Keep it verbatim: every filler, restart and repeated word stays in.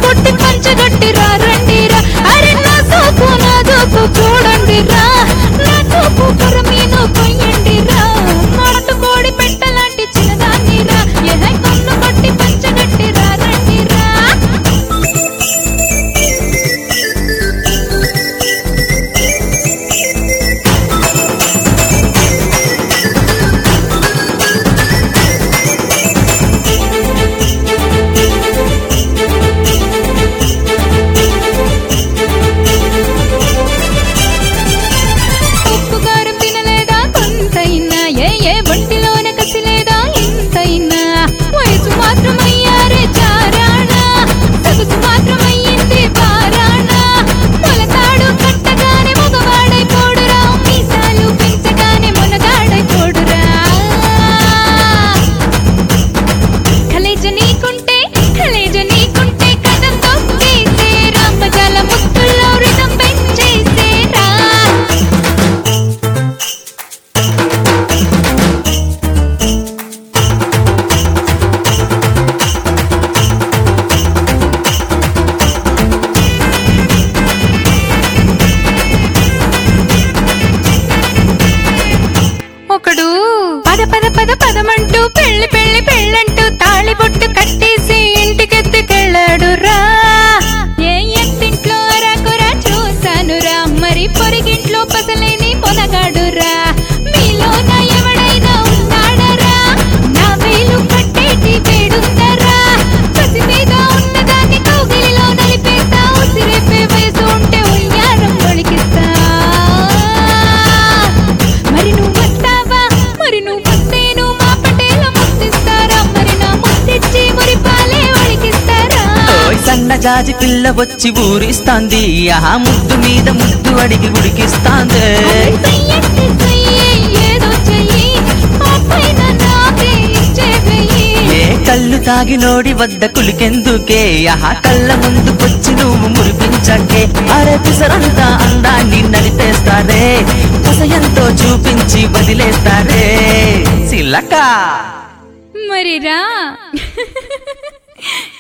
కొట్టి పంచగట్టి రా రండి రా అరే నా సోపు నా దోపు చూడండి రా నా చూపు పురమీను కొయ్యండి రా నాటుకోడి పెట్టలాంటి చిన్నదాన్ని రా ఏ కన్ను కొట్టి పంచగట్టి రా రండి రా ఒకడు పద పద పద పదమంటూ పెళ్లి పెళ్లి పెళ్ళంటూ తాళి బొట్టు కట్టేసి ఇంటికెత్తుకెళ్ళాడు రా ఏ ఎత్తింట్లో అరాకురా చూశాను రా మరి పొరిగింట్లో పసలేని పొనగాడు రా మీలో నా ఎవడైనా ఉన్నాడరా నా వేలు కట్టేటి వేడుందరా పసి మీద ఉన్నదాన్ని కౌగిలిలో నలిపేస్తా ఉసిరేపే వయసు ఉంటే ఉయ్యారం ఒలికిస్తా మరి నువ్వు మరి నువ్వు వస్తేను మా పటేల ముద్దిస్తారా మరి నా ముద్దిచ్చి మురి పాలే ఒలికిస్తారా సన్న జాజి పిల్ల వచ్చి ఊరిస్తాంది ఆ ముద్దు మీద ముద్దు అడిగి ఉడికిస్తాంది ఏదో చెయ్యి ఏ కళ్ళు తాగి నోడి వద్ద కులికెందుకే ఆహా కళ్ళ ముందుకొచ్చి నువ్వు మురిపించకే అరే పిసరంతా అందాన్ని నలిపేస్తారే పసయంతో చూపించి వదిలేస్తారే సిలక మరిరా